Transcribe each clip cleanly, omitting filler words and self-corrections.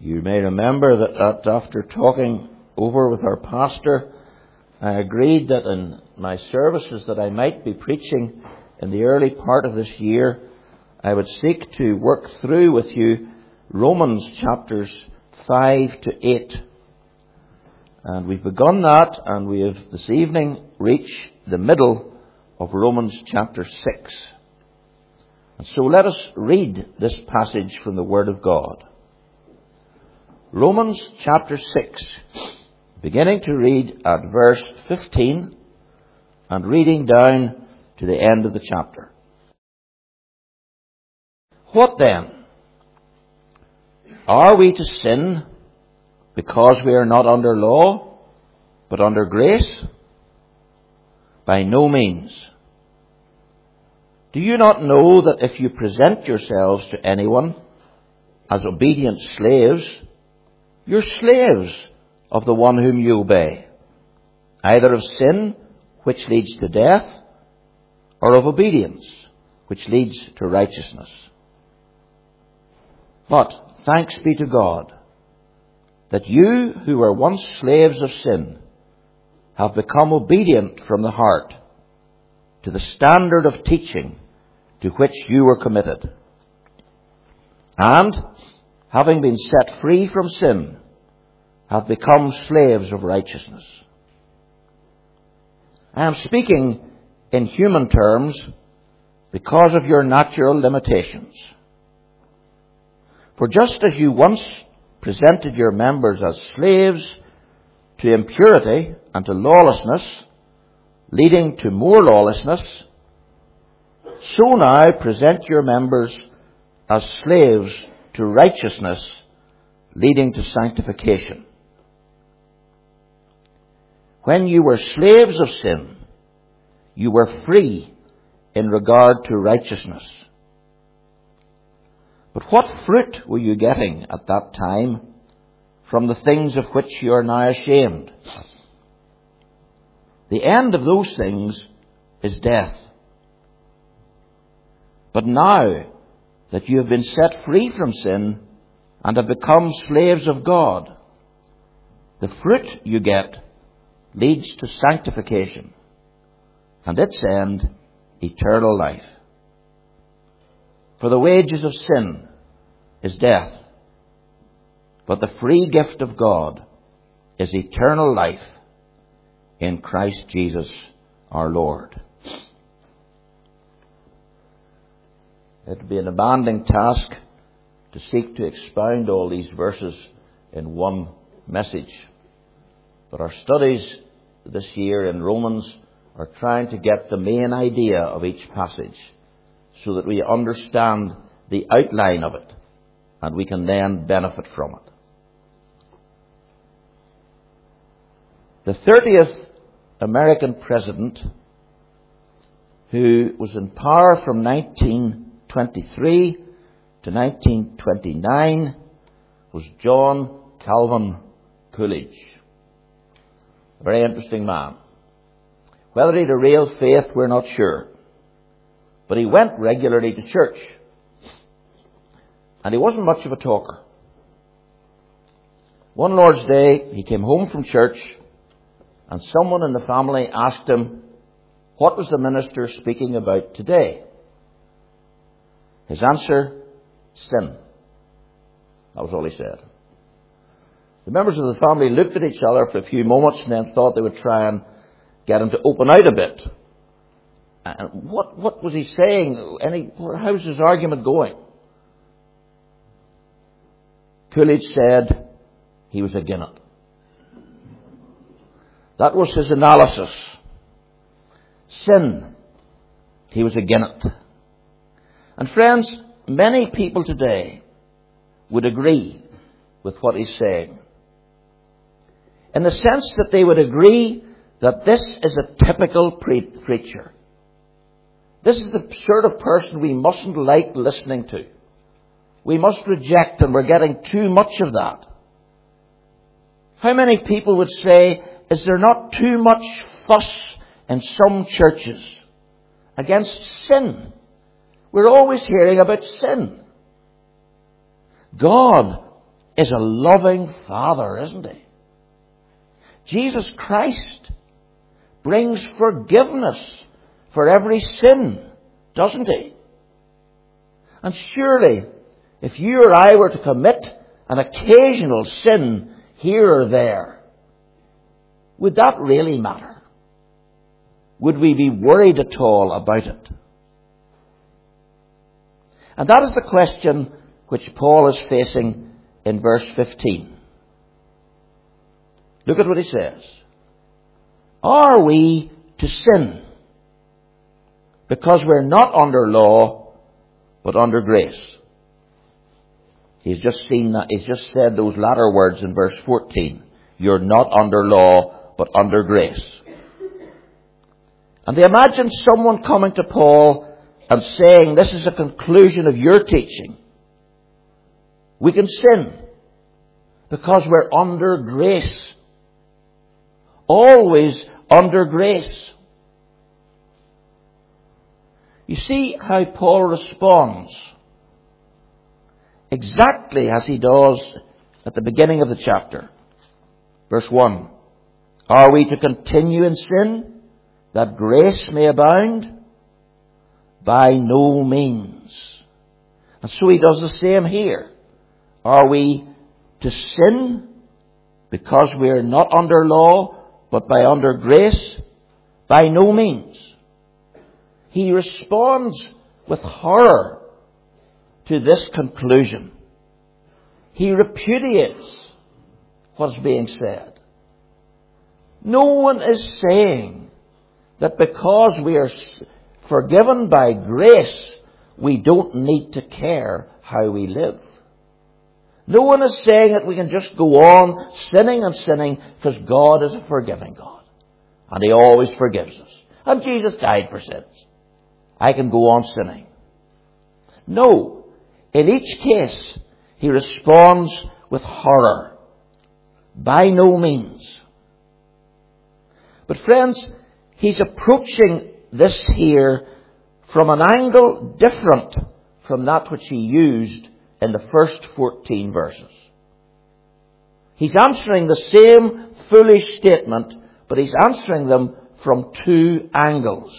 You may remember that after talking over with our pastor, I agreed that in my services that I might be preaching in the early part of this year, I would seek to work through with you Romans chapters 5 to 8. And we've begun that, and we have this evening reached the middle of Romans chapter 6. And so let us read this passage from the Word of God. Romans chapter 6, beginning to read at verse 15 and reading down to the end of the chapter. What then? Are we to sin because we are not under law, but under grace? By no means. Do you not know that if you present yourselves to anyone as obedient slaves, you're slaves of the one whom you obey, either of sin, which leads to death, or of obedience, which leads to righteousness? But thanks be to God that you who were once slaves of sin have become obedient from the heart to the standard of teaching to which you were committed. And, having been set free from sin, have become slaves of righteousness. I am speaking in human terms because of your natural limitations. For just as you once presented your members as slaves to impurity and to lawlessness, leading to more lawlessness, so now present your members as slaves to righteousness, leading to sanctification. When you were slaves of sin, you were free in regard to righteousness. But what fruit were you getting at that time from the things of which you are now ashamed? The end of those things is death. But now that you have been set free from sin and have become slaves of God, the fruit you get leads to sanctification, and its end, eternal life. For the wages of sin is death, but the free gift of God is eternal life in Christ Jesus our Lord. It would be an demanding task to seek to expound all these verses in one message. But our studies this year in Romans are trying to get the main idea of each passage so that we understand the outline of it and we can then benefit from it. The 30th American president, who was in power from 1923 to 1929, was John Calvin Coolidge. A very interesting man. Whether he had a real faith, we're not sure. But he went regularly to church. And he wasn't much of a talker. One Lord's Day, he came home from church, and someone in the family asked him, what was the minister speaking about today? His answer, sin. That was all he said. The members of the family looked at each other for a few moments and then thought they would try and get him to open out a bit. And what was he saying? How's his argument going? Coolidge said he was agin it. That was his analysis. Sin. He was agin it. And friends, many people today would agree with what he's saying, in the sense that they would agree that this is a typical preacher. This is the sort of person we mustn't like listening to. We must reject, and we're getting too much of that. How many people would say, is there not too much fuss in some churches against sin? We're always hearing about sin. God is a loving Father, isn't He? Jesus Christ brings forgiveness for every sin, doesn't He? And surely, if you or I were to commit an occasional sin here or there, would that really matter? Would we be worried at all about it? And that is the question which Paul is facing in verse 15. Look at what he says. Are we to sin because we're not under law but under grace? He's just said those latter words in verse 14. You're not under law but under grace. And they imagine someone coming to Paul and saying, this is a conclusion of your teaching. We can sin because we're under grace. Always under grace. You see how Paul responds exactly as he does at the beginning of the chapter. Verse 1. Are we to continue in sin that grace may abound? By no means. And so he does the same here. Are we to sin because we are not under law but by under grace? By no means. He responds with horror to this conclusion. He repudiates what's being said. No one is saying that because we are forgiven by grace, we don't need to care how we live. No one is saying that we can just go on sinning and sinning because God is a forgiving God. And He always forgives us. And Jesus died for sins. I can go on sinning. No. In each case, He responds with horror. By no means. But friends, He's approaching this here from an angle different from that which He used in the first 14 verses. He's answering the same foolish statement, but He's answering them from two angles.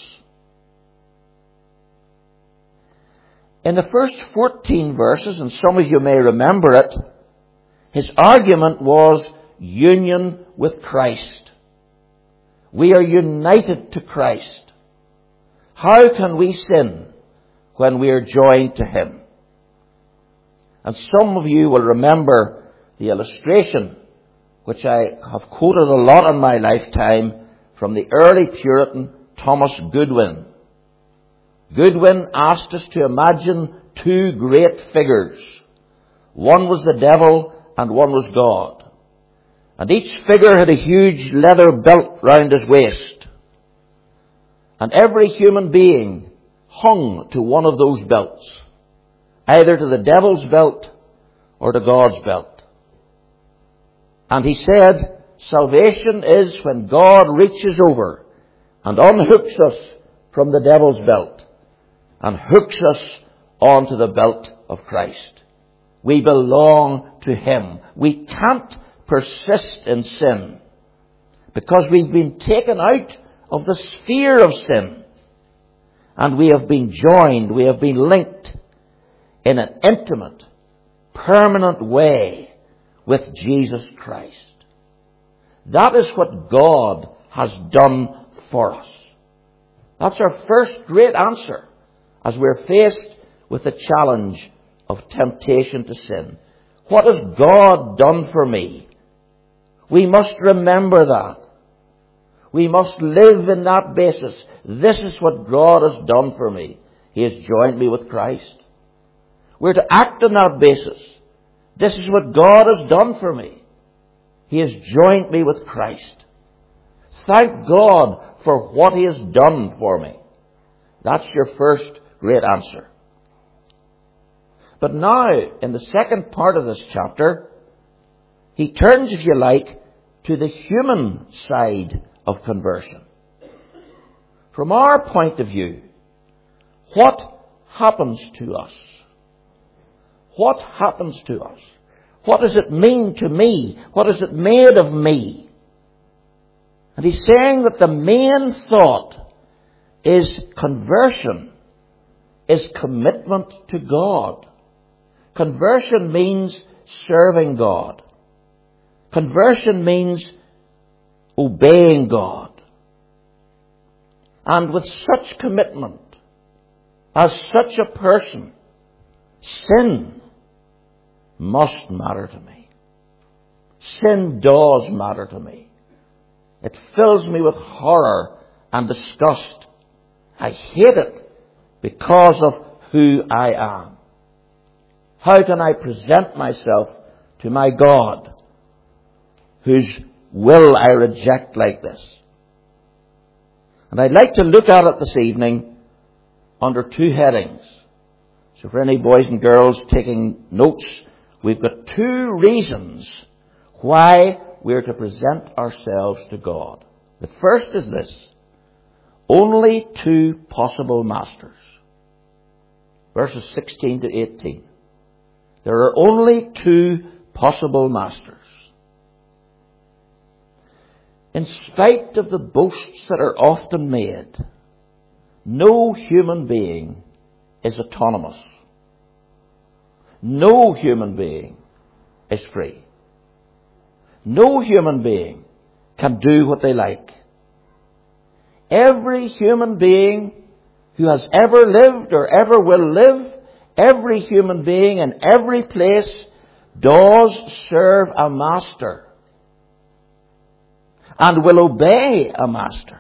In the first 14 verses, and some of you may remember it, his argument was union with Christ. We are united to Christ. How can we sin when we are joined to Him? And some of you will remember the illustration which I have quoted a lot in my lifetime from the early Puritan Thomas Goodwin. Goodwin asked us to imagine two great figures. One was the devil and one was God. And each figure had a huge leather belt round his waist. And every human being hung to one of those belts, either to the devil's belt or to God's belt. And he said, salvation is when God reaches over and unhooks us from the devil's belt and hooks us onto the belt of Christ. We belong to Him. We can't persist in sin because we've been taken out of the sphere of sin, and we have been joined, we have been linked in an intimate, permanent way with Jesus Christ. That is what God has done for us. That's our first great answer as we're faced with the challenge of temptation to sin. What has God done for me? We must remember that. We must live in that basis. This is what God has done for me. He has joined me with Christ. We're to act on that basis. This is what God has done for me. He has joined me with Christ. Thank God for what He has done for me. That's your first great answer. But now, in the second part of this chapter, he turns, if you like, to the human side of conversion. From our point of view, what happens to us? What happens to us What does it mean to me? What is it made of me? And he's saying that the main thought is conversion, is commitment to God. Conversion means serving God. Conversion means obeying God. And with such commitment, as such a person, sin must matter to me. Sin does matter to me. It fills me with horror and disgust. I hate it because of who I am. How can I present myself to my God, whose will I reject like this? And I'd like to look at it this evening under two headings. So for any boys and girls taking notes, we've got two reasons why we're to present ourselves to God. The first is this: only two possible masters. Verses 16 to 18. There are only two possible masters. In spite of the boasts that are often made, no human being is autonomous. No human being is free. No human being can do what they like. Every human being who has ever lived or ever will live, every human being in every place does serve a master and will obey a master.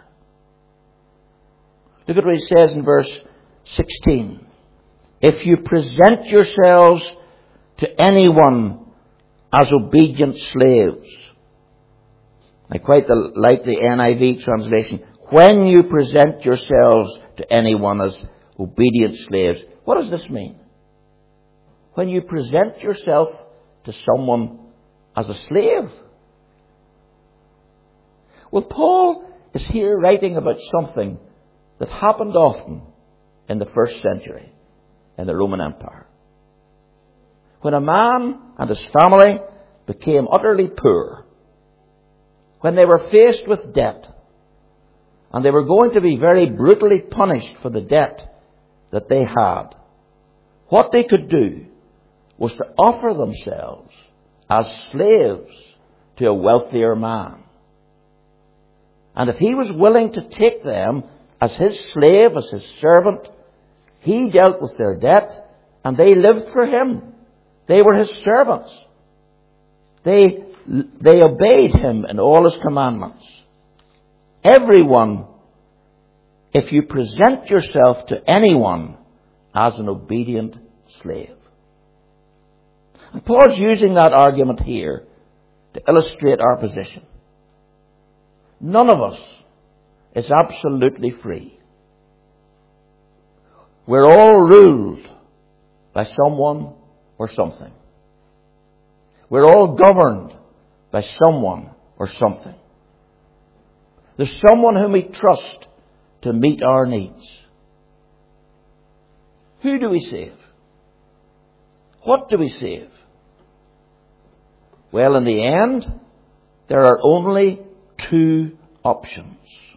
Look at what he says in verse 16. If you present yourselves to anyone as obedient slaves. I quite like the NIV translation. When you present yourselves to anyone as obedient slaves. What does this mean? When you present yourself to someone as a slave. Well, Paul is here writing about something that happened often in the first century in the Roman Empire. When a man and his family became utterly poor, when they were faced with debt, and they were going to be very brutally punished for the debt that they had, what they could do was to offer themselves as slaves to a wealthier man. And if he was willing to take them as his slave, as his servant, he dealt with their debt and they lived for him. They were his servants. They obeyed him in all his commandments. Everyone, if you present yourself to anyone as an obedient slave. And Paul's using that argument here to illustrate our position. None of us is absolutely free. We're all ruled by someone or something. We're all governed by someone or something. There's someone whom we trust to meet our needs. Who do we save? What do we save? Well, in the end, there are only two options.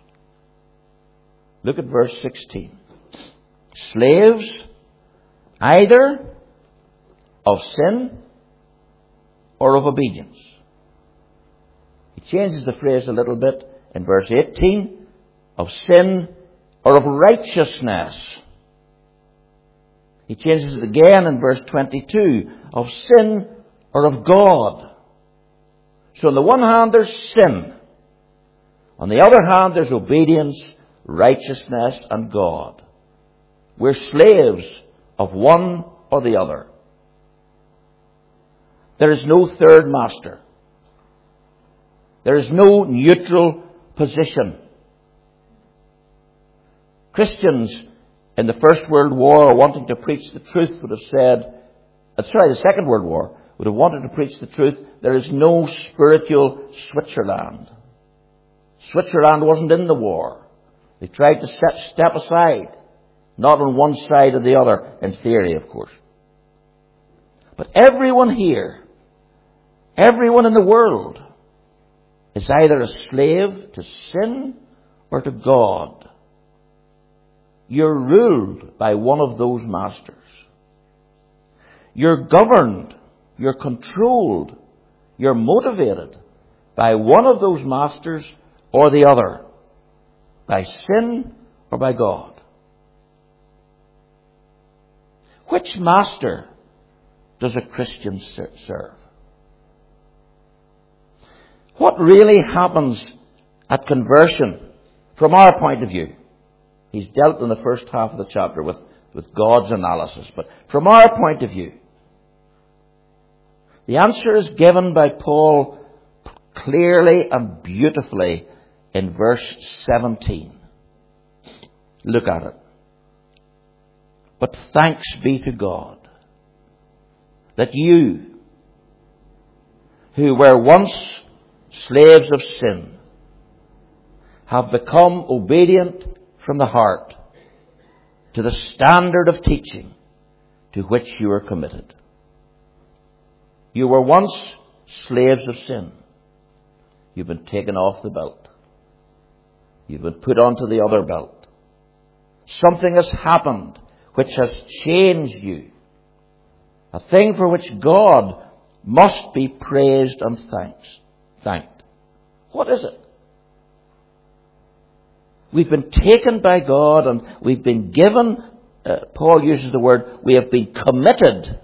Look at verse 16. Slaves, either of sin or of obedience. He changes the phrase a little bit in verse 18. Of sin or of righteousness. He changes it again in verse 22. Of sin or of God. So on the one hand there's sin. On the other hand there's obedience, righteousness and God. We're slaves of one or the other. There is no third master. There is no neutral position. Christians in the First World War, wanting to preach the truth, would have said, the Second World War, would have wanted to preach the truth, there is no spiritual Switzerland. Switzerland wasn't in the war. They tried to step aside. Not on one side or the other, in theory, of course. But everyone here Everyone in the world is either a slave to sin or to God. You're ruled by one of those masters. You're governed, you're controlled, you're motivated by one of those masters or the other, by sin or by God. Which master does a Christian serve? What really happens at conversion from our point of view? He's dealt in the first half of the chapter with God's analysis, but from our point of view, the answer is given by Paul clearly and beautifully in verse 17. Look at it. But thanks be to God that you, who were once slaves of sin, have become obedient from the heart to the standard of teaching to which you were committed. You were once slaves of sin. You've been taken off the belt. You've been put onto the other belt. Something has happened which has changed you. A thing for which God must be praised and thanked. What is it? We've been taken by God and we've been given, Paul uses the word, we have been committed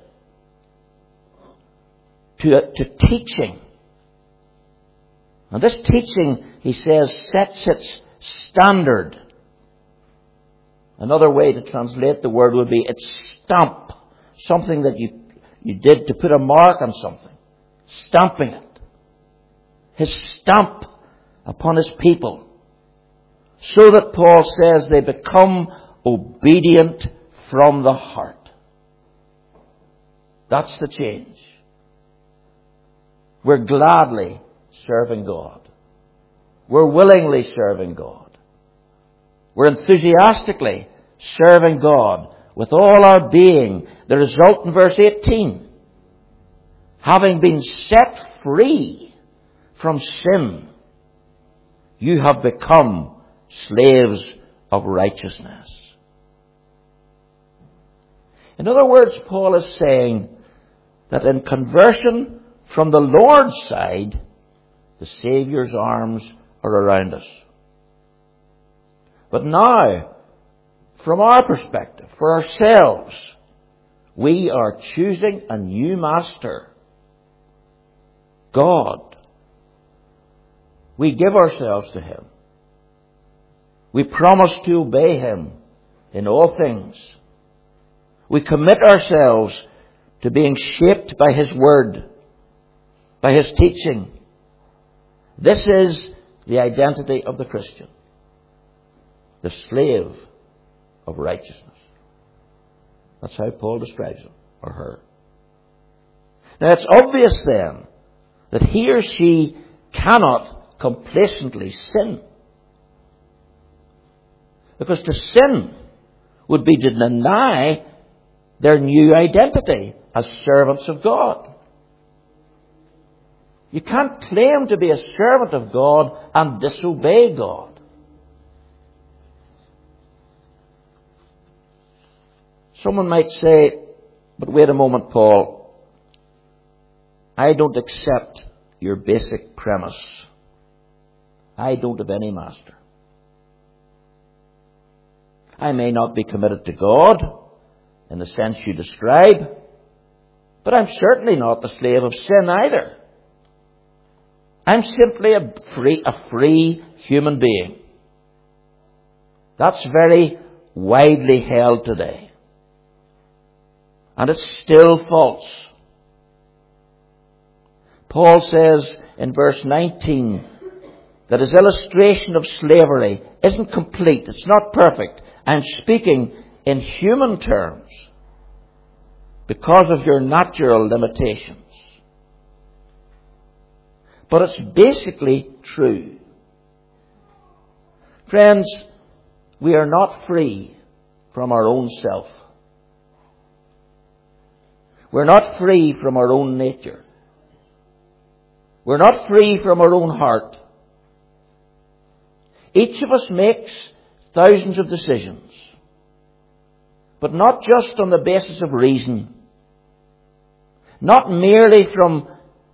to teaching. And this teaching, he says, sets its standard. Another way to translate the word would be its stamp. Something that you did to put a mark on something. Stamping it. His stamp upon his people. So that Paul says they become obedient from the heart. That's the change. We're gladly serving God. We're willingly serving God. We're enthusiastically serving God with all our being. The result in verse 18. Having been set free from sin, you have become slaves of righteousness. In other words, Paul is saying that in conversion from the Lord's side, the Saviour's arms are around us. But now, from our perspective, for ourselves, we are choosing a new master, God. We give ourselves to Him. We promise to obey Him in all things. We commit ourselves to being shaped by His Word, by His teaching. This is the identity of the Christian, the slave of righteousness. That's how Paul describes him or her. Now it's obvious then that he or she cannot complacently sin. Because to sin would be to deny their new identity as servants of God. You can't claim to be a servant of God and disobey God. Someone might say, but wait a moment, Paul. I don't accept your basic premise. I don't have any master. I may not be committed to God in the sense you describe, but I'm certainly not the slave of sin either. I'm simply a free human being. That's very widely held today. And it's still false. Paul says in verse 19 that his illustration of slavery isn't complete. It's not perfect. I'm speaking in human terms because of your natural limitations. But it's basically true. Friends, we are not free from our own self. We're not free from our own nature. We're not free from our own heart. Each of us makes thousands of decisions, but not just on the basis of reason, not merely from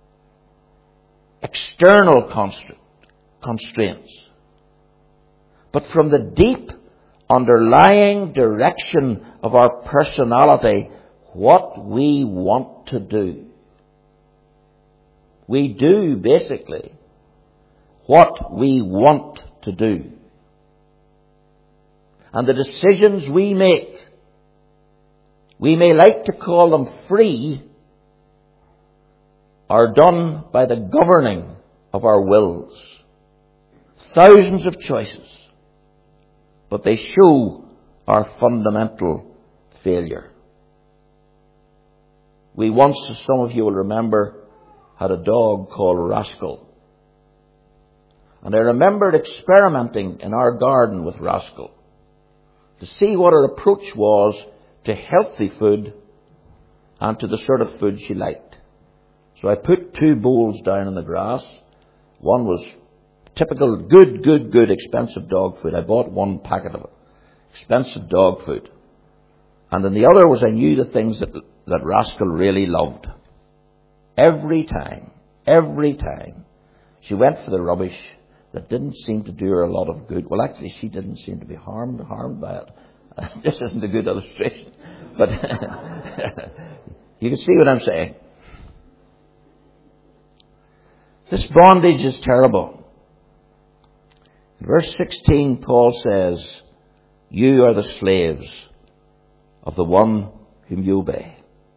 external constraints, but from the deep underlying direction of our personality, what we want to do. We do, basically, what we want to do. And the decisions we make, we may like to call them free, are done by the governing of our wills. Thousands of choices, but they show our fundamental failure. We once, as some of you will remember, had a dog called Rascal. And I remembered experimenting in our garden with Rascal to see what her approach was to healthy food and to the sort of food she liked. So I put 2 bowls down in the grass. One was typical good expensive dog food. I bought 1 packet of it. Expensive dog food. And then the other was I knew the things that Rascal really loved. Every time, she went for the rubbish that didn't seem to do her a lot of good. Well, actually, she didn't seem to be harmed by it. This isn't a good illustration, but you can see what I'm saying. This bondage is terrible. In verse 16, Paul says, "You are the slaves of the one whom you obey."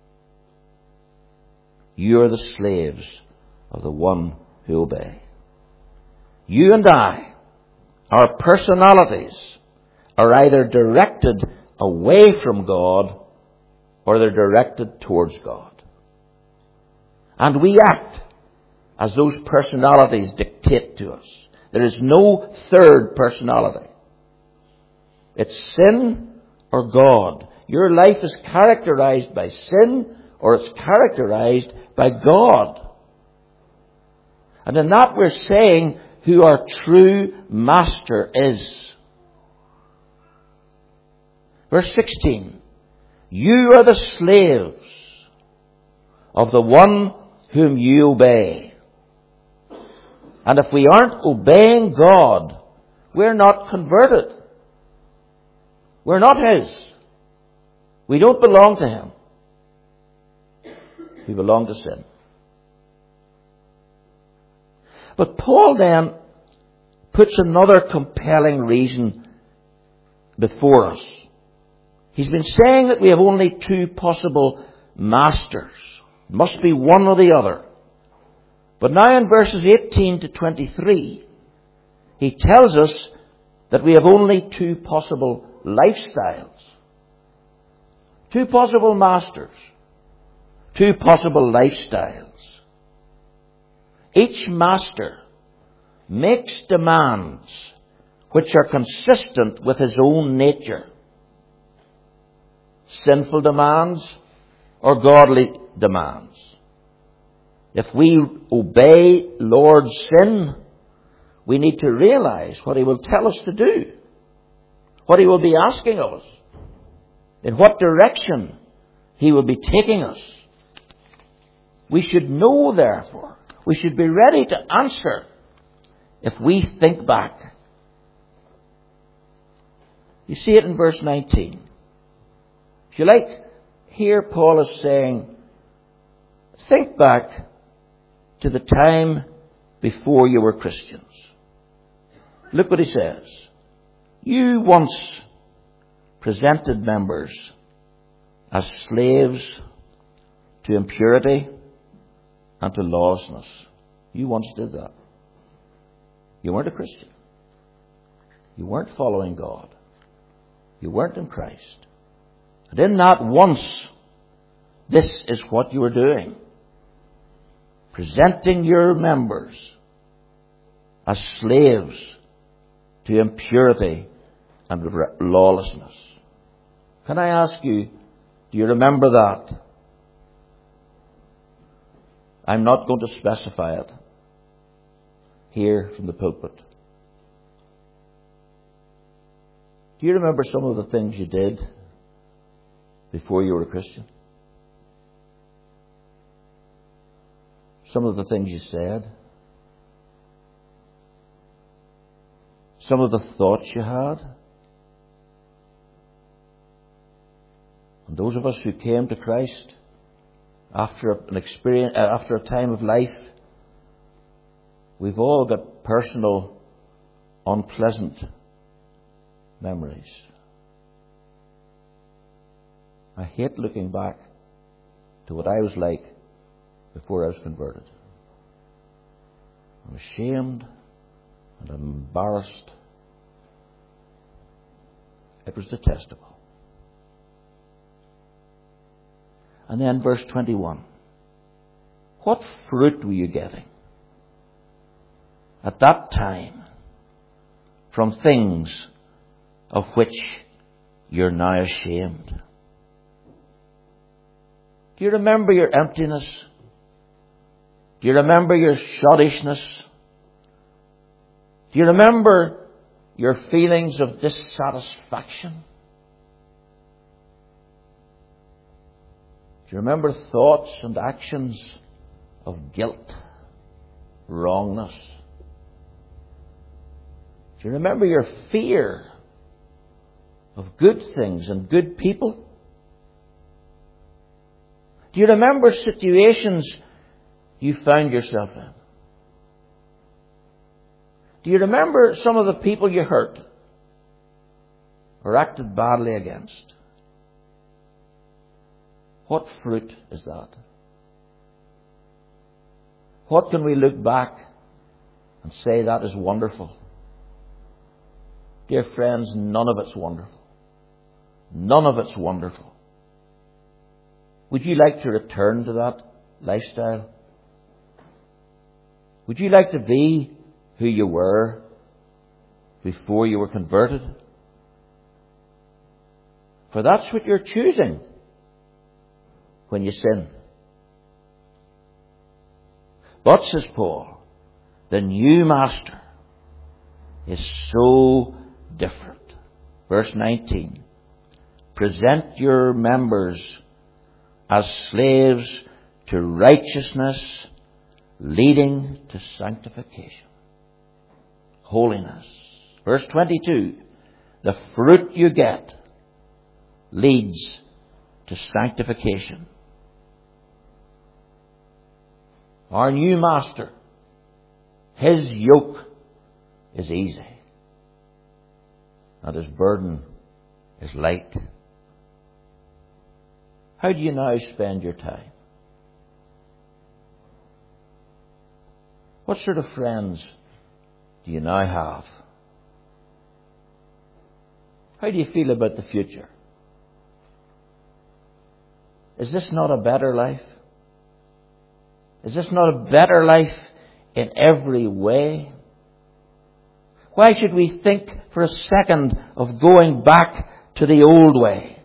You are the slaves of the one who obey. You and I, our personalities, are either directed away from God or they're directed towards God. And we act as those personalities dictate to us. There is no third personality. It's sin or God. Your life is characterized by sin or it's characterized by God. And in that we're saying who our true master is. Verse 16. You are the slaves of the one whom you obey. And if we aren't obeying God, we're not converted. We're not His. We don't belong to Him. We belong to sin. But Paul then puts another compelling reason before us. He's been saying that we have only 2 possible masters. It must be one or the other. But now in verses 18 to 23, he tells us that we have only 2 possible lifestyles. 2 possible masters. 2 possible lifestyles. Each master makes demands which are consistent with his own nature. Sinful demands or godly demands. If we obey Lord's sin, we need to realize what He will tell us to do, what He will be asking of us, in what direction He will be taking us. We should know, therefore, we should be ready to answer if we think back. You see it in verse 19. If you like, here Paul is saying, think back to the time before you were Christians. Look what he says. You once presented members as slaves to impurity and to lawlessness. You once did that. You weren't a Christian. You weren't following God. You weren't in Christ. And in that once, this is what you were doing. Presenting your members as slaves to impurity and lawlessness. Can I ask you, do you remember that? I'm not going to specify it. here from the pulpit. Do you remember some of the things you did before you were a Christian? Some of the things you said? Some of the thoughts you had? And those of us who came to Christ after an experience, after a time of life, we've all got personal, unpleasant memories. I hate looking back to what I was like before I was converted. I'm ashamed and I'm embarrassed. It was detestable. And then verse 21. What fruit were you getting at that time from things of which you're now ashamed? Do you remember your emptiness? Do you remember your shoddishness? Do you remember your feelings of dissatisfaction? Do you remember thoughts and actions of guilt, wrongness? Do you remember your fear of good things and good people? Do you remember situations you found yourself in? Do you remember some of the people you hurt or acted badly against? What fruit is that? What can we look back and say that is wonderful? Dear friends, none of it's wonderful. None of it's wonderful. Would you like to return to that lifestyle? Would you like to be who you were before you were converted? For that's what you're choosing when you sin. But, says Paul, the new master is so different. Verse 19. Present your members as slaves to righteousness, leading to sanctification. Holiness. Verse 22. The fruit you get leads to sanctification. Our new master, his yoke is easy and his burden is light. How do you now spend your time? What sort of friends do you now have? How do you feel about the future? Is this not a better life? Is this not a better life in every way? Why should we think for a second of going back to the old way?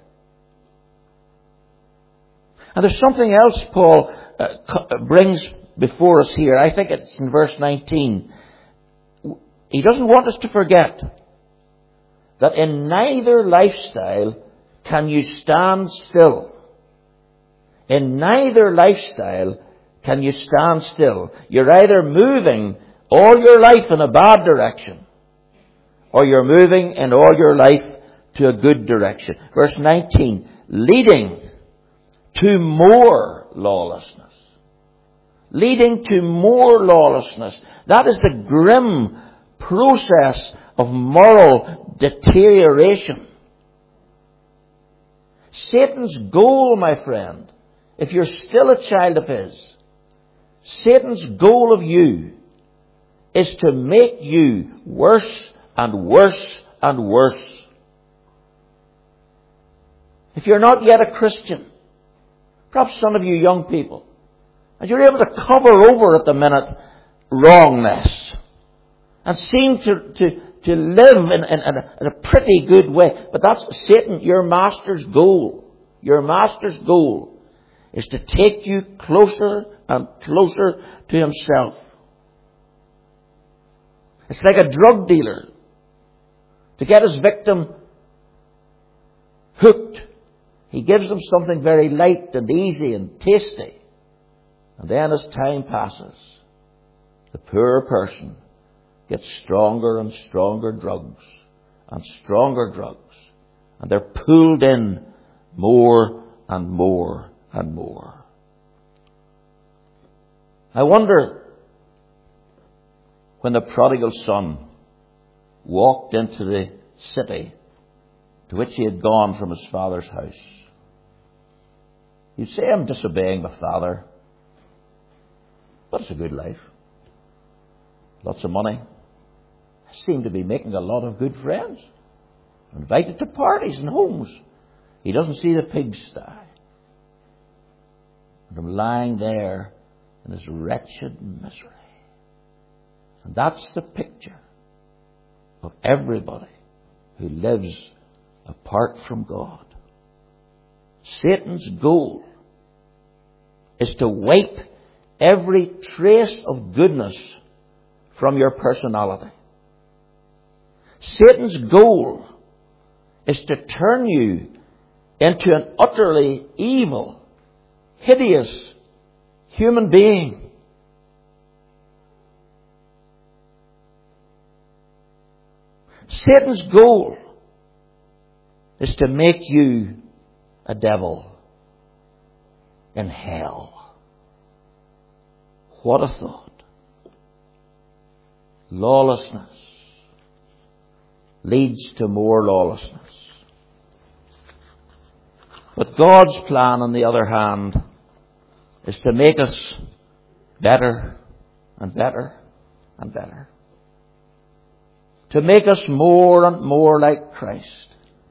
And there's something else Paul brings before us here. I think it's in verse 19. He doesn't want us to forget that in neither lifestyle can you stand still. In neither lifestyle can you stand still. You're either moving all your life in a bad direction, or you're moving in all your life to a good direction. Verse 19, leading to more lawlessness. Leading to more lawlessness. That is the grim process of moral deterioration. Satan's goal, my friend, if you're still a child of his, Satan's goal of you is to make you worse and worse and worse. If you're not yet a Christian, perhaps some of you young people, and you're able to cover over at the minute wrongness and seem to live in a pretty good way. But that's Satan, your master's goal. Your master's goal is to take you closer and closer to himself. It's like a drug dealer. To get his victim hooked, he gives them something very light and easy and tasty. And then as time passes, the poor person gets stronger and stronger drugs and stronger drugs. And they're pulled in more and more and more. I wonder, when the prodigal son walked into the city to which he had gone from his father's house, you'd say, I'm disobeying my father, but it's a good life. Lots of money. I seem to be making a lot of good friends. Invited to parties and homes. He doesn't see the pigsty. And I'm lying there in his wretched misery. And that's the picture of everybody who lives apart from God. Satan's goal is to wipe every trace of goodness from your personality. Satan's goal is to turn you into an utterly evil, hideous human being. Satan's goal is to make you a devil in hell. What a thought. Lawlessness leads to more lawlessness. But God's plan, on the other hand, is to make us better and better and better. To make us more and more like Christ.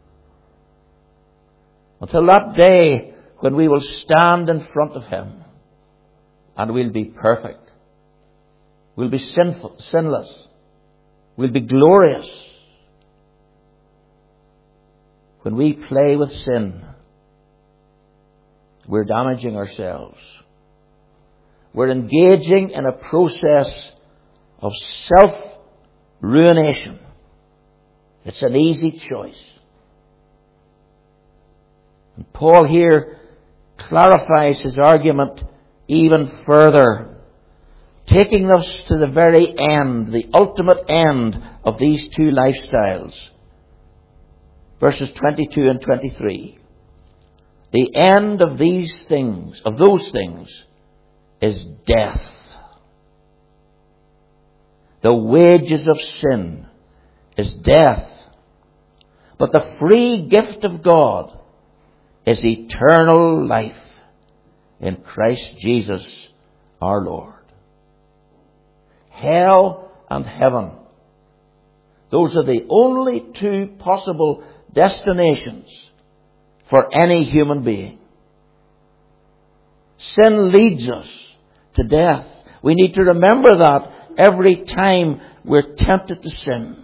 Until that day when we will stand in front of Him and we'll be perfect. We'll be sinless. We'll be glorious. When we play with sin, we're damaging ourselves. We're engaging in a process of self-ruination. It's an easy choice. And Paul here clarifies his argument even further, taking us to the very end, the ultimate end of these two lifestyles. Verses 22 and 23. The end of these things, of those things, is death. The wages of sin is death. But the free gift of God is eternal life in Christ Jesus our Lord. Hell and heaven. Those are the only two possible destinations for any human being. Sin leads us to death. We need to remember that every time we're tempted to sin.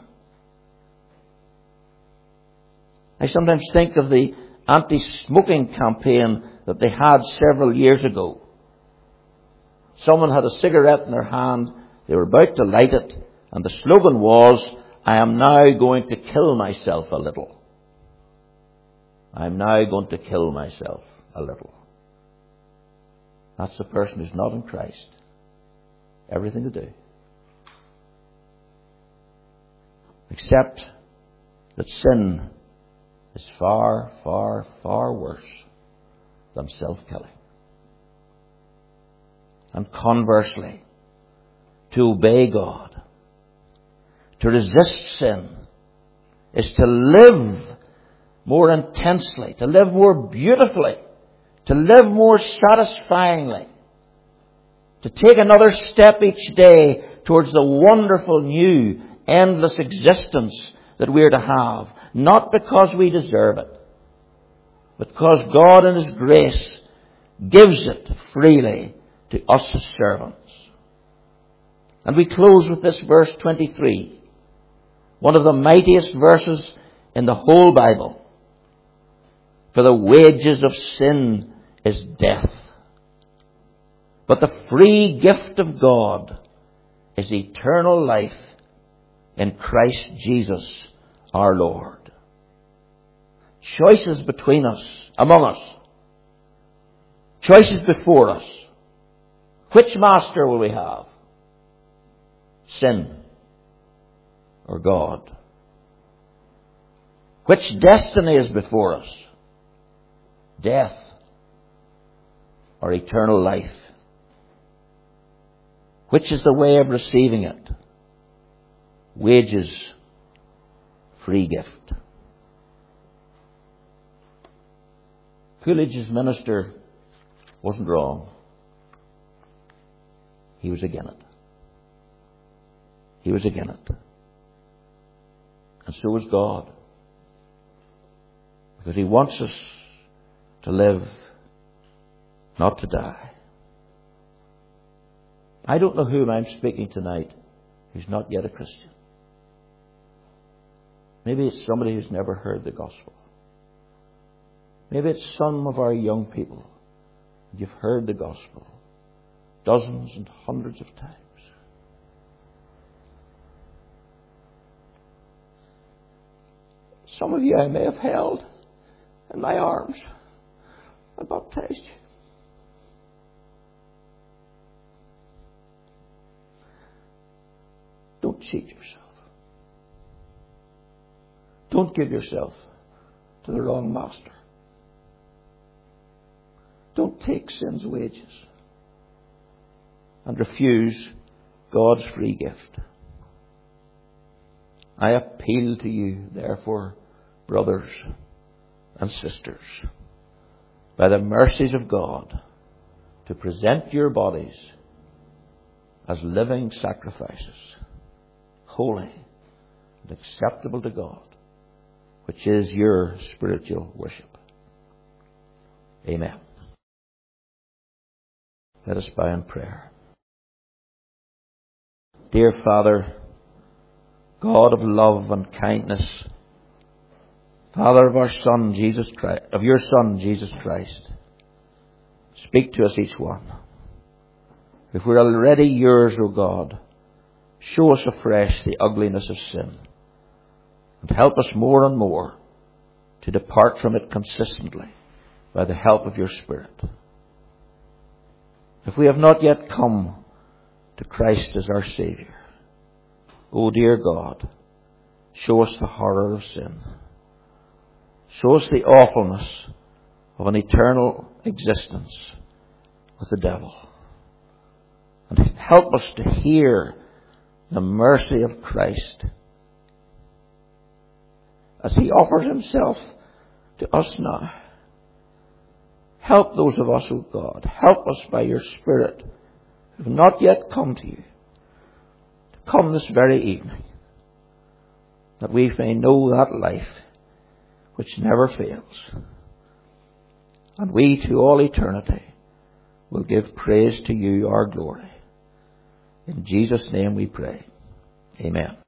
I sometimes think of the anti-smoking campaign that they had several years ago. Someone had a cigarette in their hand, they were about to light it, and the slogan was, I am now going to kill myself a little. I'm now going to kill myself a little. That's the person who's not in Christ. Everything to do. Except that sin is far, far, far worse than self-killing. And conversely, to obey God, to resist sin, is to live more intensely, to live more beautifully, to live more satisfyingly, to take another step each day towards the wonderful new, endless existence that we're to have, not because we deserve it, but because God in His grace gives it freely to us His servants. And we close with this verse 23, one of the mightiest verses in the whole Bible. For the wages of sin is death. But the free gift of God is eternal life in Christ Jesus our Lord. Choices between us, among us. Choices before us. Which master will we have? Sin or God? Which destiny is before us? Death or eternal life? Which is the way of receiving it? Wages, free gift. Coolidge's minister wasn't wrong. He was against it. He was against it. And so was God. Because He wants us to live, not to die. I don't know whom I'm speaking tonight who's not yet a Christian. Maybe it's somebody who's never heard the gospel. Maybe it's some of our young people. You've heard the gospel dozens and hundreds of times. Some of you I may have held in my arms and baptized you. Don't cheat yourself. Don't give yourself to the wrong master. Don't take sin's wages and refuse God's free gift. I appeal to you, therefore, brothers and sisters, by the mercies of God, to present your bodies as living sacrifices, holy and acceptable to God, which is your spiritual worship. Amen. Let us bow in prayer. Dear Father, God of love and kindness, Father of our Son Jesus Christ, of your Son Jesus Christ, speak to us each one. If we're already yours, O God, show us afresh the ugliness of sin, and help us more and more to depart from it consistently by the help of your Spirit. If we have not yet come to Christ as our Saviour, O dear God, show us the horror of sin. Show us the awfulness of an eternal existence with the devil. And help us to hear the mercy of Christ as He offers Himself to us now. Help those of us, O God. Help us by your Spirit who have not yet come to you, to come this very evening, that we may know that life which never fails. And we to all eternity will give praise to you, our glory. In Jesus' name we pray. Amen.